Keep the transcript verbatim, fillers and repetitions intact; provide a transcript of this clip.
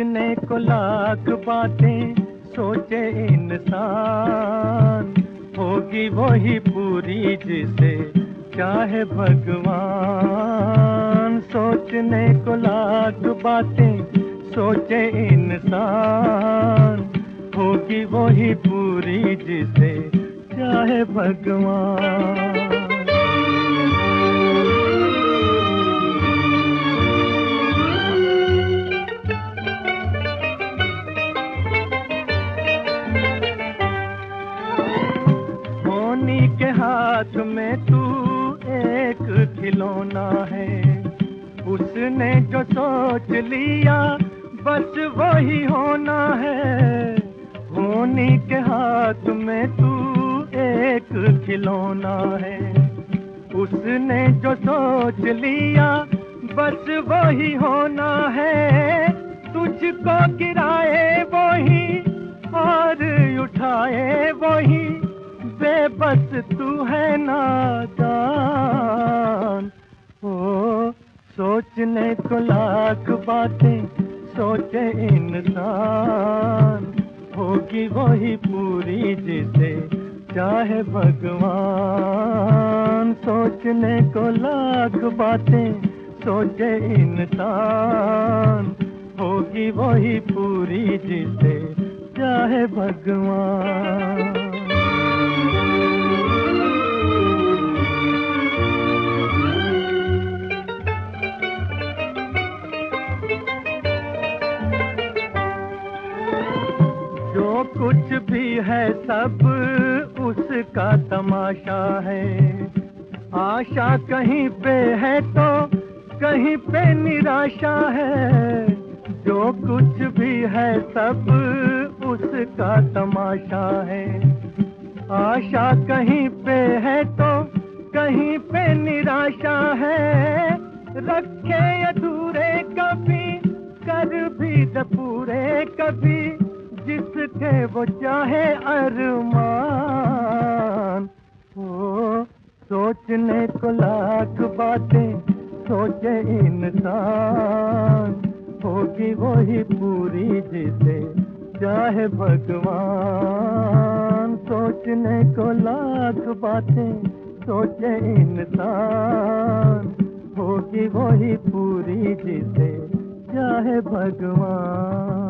सोचने को लाख बातें सोचे इंसान, होगी वही पूरी जिसे चाहे भगवान। सोचने को लाख बातें सोचे इंसान, होगी वही पूरी जिसे चाहे भगवान। होनी के हाथ में तू एक खिलौना है, उसने जो सोच लिया बस वही होना है। होनी के हाथ में तू एक खिलौना है, उसने जो सोच लिया बस वही होना है। तुझको गिराए वही और उठाए वही, बेबस तू है नादान। ओ सोचने को लाख बातें सोचे इंसान, होगी वही पूरी जिसे चाहे भगवान। सोचने को लाख बातें सोचे इंसान, होगी वही पूरी जिसे चाहे भगवान। जो कुछ भी है सब उसका तमाशा है, आशा कहीं पे है तो कहीं पे निराशा है। जो कुछ भी है सब उसका तमाशा है, आशा कहीं पे है तो कहीं पे निराशा है। रखे अधूरे कभी कर भी दे पूरे कभी, जिसके वो चाहे अरमान। ओ सोचने को लाख बातें सोचे इंसान, होगी वही पूरी जिसे चाहे भगवान। सोचने को लाख बातें सोचे इंसान, होगी वही पूरी जिसे चाहे भगवान।